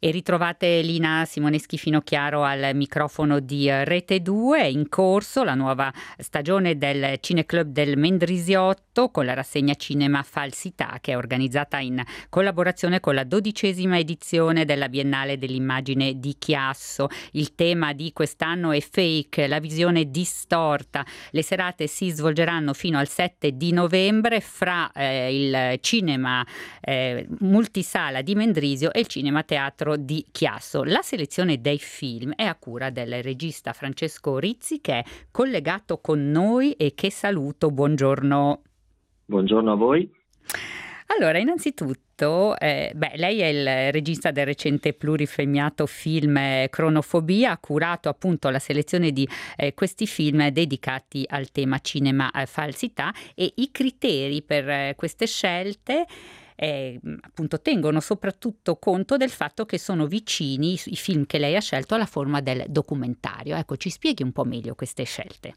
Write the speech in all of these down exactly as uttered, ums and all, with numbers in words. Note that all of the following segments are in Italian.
E ritrovate Lina Simoneschi Finocchiaro al microfono di Rete due. È in corso la nuova stagione del Cineclub del Mendrisiotto con la rassegna Cinema Falsità, che è organizzata in collaborazione con la dodicesima edizione della Biennale dell'Immagine di Chiasso. Il tema di quest'anno è fake, la visione distorta. Le serate si svolgeranno fino al sette di novembre fra eh, il cinema eh, multisala di Mendrisio e il cinema teatro di Chiasso. La selezione dei film è a cura del regista Francesco Rizzi, che è collegato con noi e che saluto. Buongiorno. Buongiorno a voi. Allora, innanzitutto, eh, beh, lei è il regista del recente pluripremiato film eh, Cronofobia, ha curato appunto la selezione di eh, questi film dedicati al tema cinema eh, falsità, e i criteri per eh, queste scelte Eh, appunto tengono soprattutto conto del fatto che sono vicini i, i film che lei ha scelto alla forma del documentario. Ecco, ci spieghi un po' meglio queste scelte.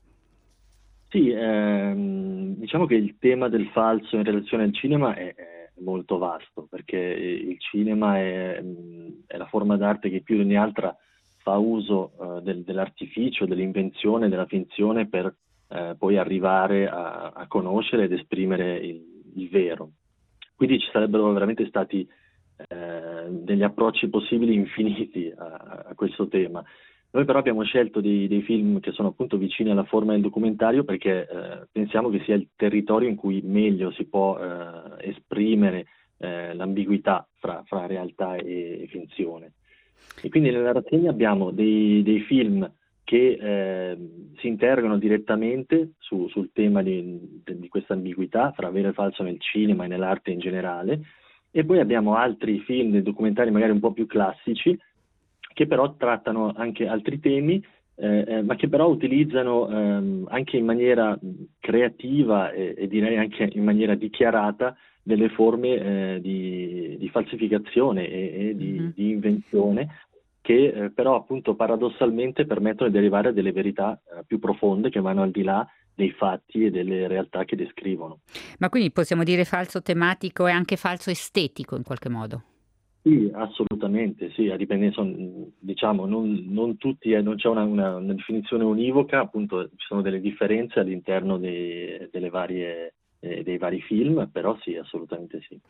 Sì, ehm, diciamo che il tema del falso in relazione al cinema è, è molto vasto, perché il cinema è, è la forma d'arte che più di ogni altra fa uso eh, del, dell'artificio, dell'invenzione, della finzione per eh, poi arrivare a, a conoscere ed esprimere il, il vero. Quindi ci sarebbero veramente stati eh, degli approcci possibili infiniti a, a questo tema. Noi però abbiamo scelto dei, dei film che sono appunto vicini alla forma del documentario perché eh, pensiamo che sia il territorio in cui meglio si può eh, esprimere eh, l'ambiguità fra, fra realtà e, e finzione. E quindi nella rassegna abbiamo dei, dei film che eh, si interrogano direttamente su, sul tema di, di questa ambiguità fra vero e falso nel cinema e nell'arte in generale, e poi abbiamo altri film e documentari magari un po' più classici che però trattano anche altri temi, eh, eh, ma che però utilizzano ehm, anche in maniera creativa e, e direi anche in maniera dichiarata delle forme eh, di, di falsificazione e, e di, mm-hmm. di invenzione, che eh, però appunto paradossalmente permettono di arrivare a delle verità eh, più profonde che vanno al di là dei fatti e delle realtà che descrivono. Ma quindi possiamo dire falso tematico e anche falso estetico in qualche modo? Sì, assolutamente, sì, a dipendenza, diciamo, non, non tutti, eh, non c'è una, una, una definizione univoca, appunto ci sono delle differenze all'interno dei, delle varie, eh, dei vari film, però sì, assolutamente sì.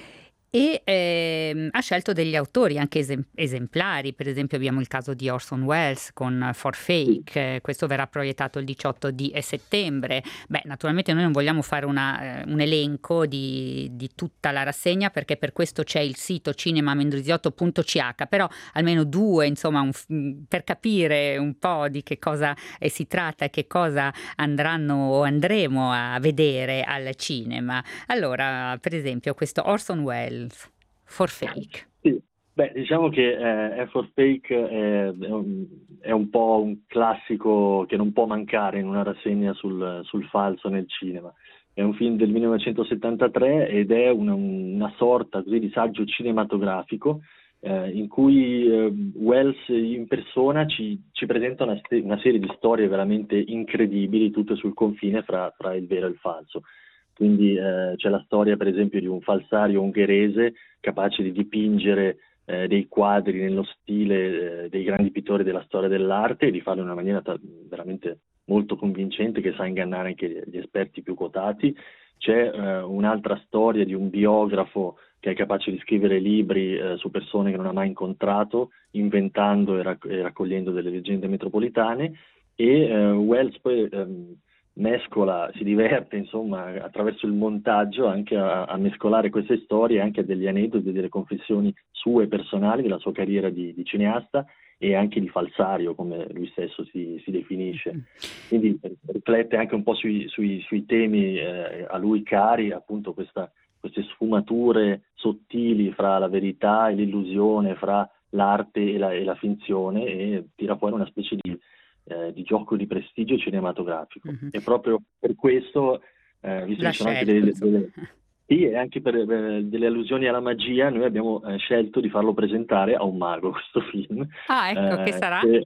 E ehm, ha scelto degli autori anche esem- esemplari, per esempio abbiamo il caso di Orson Welles con For Fake, sì. eh, questo verrà proiettato il diciotto di settembre. Beh, naturalmente noi non vogliamo fare una, eh, un elenco di, di tutta la rassegna, perché per questo c'è il sito cinema mendrisiotto punto c h, però almeno due, insomma, un, per capire un po' di che cosa eh, si tratta e che cosa andranno o andremo a vedere al cinema. Allora, per esempio, questo Orson Welles, For Fake. Sì, beh, diciamo che eh, For Fake è, è, un, è un po' un classico che non può mancare in una rassegna sul, sul falso nel cinema. È un film del millenovecentosettantatré ed è una, una sorta così di saggio cinematografico eh, in cui eh, Wells in persona ci, ci presenta una, una serie di storie veramente incredibili, tutte sul confine fra, fra il vero e il falso. Quindi eh, c'è la storia per esempio di un falsario ungherese capace di dipingere eh, dei quadri nello stile eh, dei grandi pittori della storia dell'arte e di farlo in una maniera ta- veramente molto convincente, che sa ingannare anche gli esperti più quotati. C'è eh, un'altra storia di un biografo che è capace di scrivere libri eh, su persone che non ha mai incontrato, inventando e, rac- e raccogliendo delle leggende metropolitane, e eh, Wells poi ehm, mescola, si diverte insomma attraverso il montaggio anche a, a mescolare queste storie anche a degli aneddoti, delle confessioni sue personali della sua carriera di, di cineasta e anche di falsario, come lui stesso si, si definisce. Quindi riflette anche un po' sui, sui, sui temi eh, a lui cari, appunto questa, queste sfumature sottili fra la verità e l'illusione, fra l'arte e la, e la finzione, e tira fuori una specie di Eh, di gioco di prestigio cinematografico. Mm-hmm. E proprio per questo, eh, visto che ci sono anche delle, delle, sì, e anche per, per delle allusioni alla magia, noi abbiamo eh, scelto di farlo presentare a un mago, questo film. Ah, ecco, eh, che sarà? Che,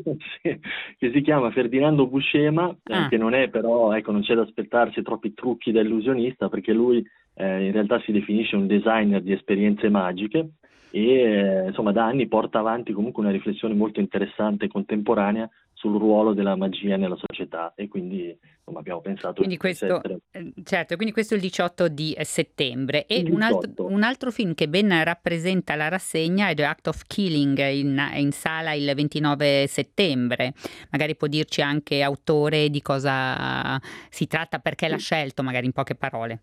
che si chiama Ferdinando Buscema, eh, ah. che non è però, ecco, non c'è da aspettarsi troppi trucchi da illusionista, perché lui eh, in realtà si definisce un designer di esperienze magiche, e eh, insomma da anni porta avanti comunque una riflessione molto interessante e contemporanea sul ruolo della magia nella società, e quindi insomma, abbiamo pensato che Quindi potesse questo, essere eh, certo, quindi questo è il diciotto di eh, settembre. E il un altro, diciotto. un altro film che ben rappresenta la rassegna è The Act of Killing, in, in sala il ventinove settembre. Magari può dirci anche autore, di cosa si tratta, perché l'ha scelto, magari in poche parole.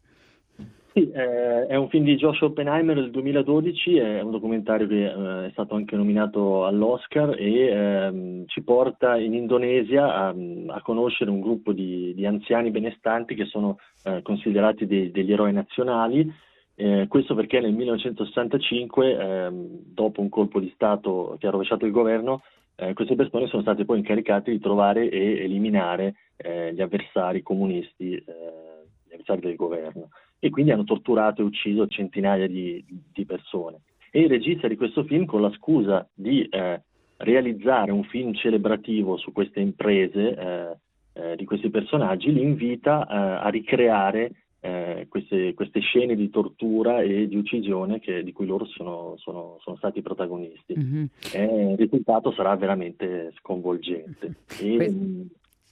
Sì, eh, è un film di Josh Oppenheimer del duemiladodici, è un documentario che eh, è stato anche nominato all'Oscar e ehm, ci porta in Indonesia a, a conoscere un gruppo di, di anziani benestanti che sono eh, considerati dei- degli eroi nazionali. Eh, questo perché nel millenovecentosessantacinque, ehm, dopo un colpo di Stato che ha rovesciato il governo, eh, queste persone sono state poi incaricate di trovare e eliminare eh, gli avversari comunisti, eh, gli avversari del governo, e quindi hanno torturato e ucciso centinaia di, di persone. E il regista di questo film, con la scusa di eh, realizzare un film celebrativo su queste imprese eh, eh, di questi personaggi, li invita eh, a ricreare eh, queste, queste scene di tortura e di uccisione che- di cui loro sono, sono- sono stati protagonisti. Mhm. E il risultato sarà veramente sconvolgente. E, Que- mh,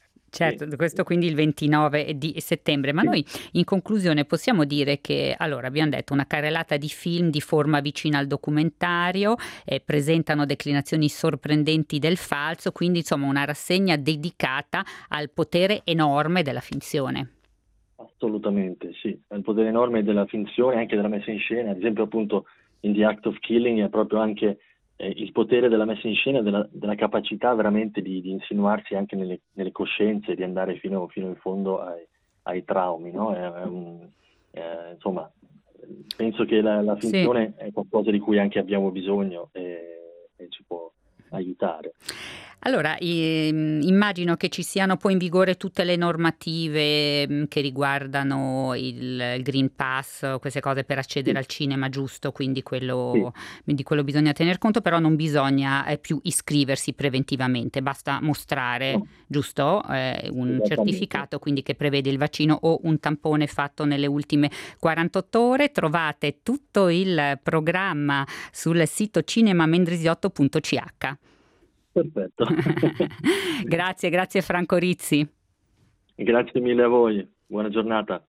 sì, Certo, questo quindi il ventinove di settembre, ma sì. noi in conclusione possiamo dire che, allora, abbiamo detto una carrellata di film di forma vicina al documentario, eh, presentano declinazioni sorprendenti del falso, quindi insomma una rassegna dedicata al potere enorme della finzione. Assolutamente, sì. Il potere enorme della finzione, anche della messa in scena, ad esempio appunto in The Act of Killing è proprio anche eh, il potere della messa in scena, della, della capacità veramente di, di insinuarsi anche nelle, nelle coscienze, di andare fino, fino in fondo ai, ai traumi, no? È- è un- eh, insomma, penso che la, la Sì. finzione è qualcosa di cui anche abbiamo bisogno e, e ci può aiutare. Allora, ehm, immagino che ci siano poi in vigore tutte le normative mh, che riguardano il, il Green Pass, queste cose per accedere Sì, al cinema, giusto? Quindi sì, quello, di quello bisogna tener conto, però non bisogna eh, più iscriversi preventivamente, basta mostrare, no, giusto? Eh, un esattamente. certificato quindi che prevede il vaccino o un tampone fatto nelle ultime quarantotto ore. Trovate tutto il programma sul sito cinemamendrisiotto punto c h. Perfetto. Grazie, grazie Franco Rizzi. Grazie mille a voi, buona giornata.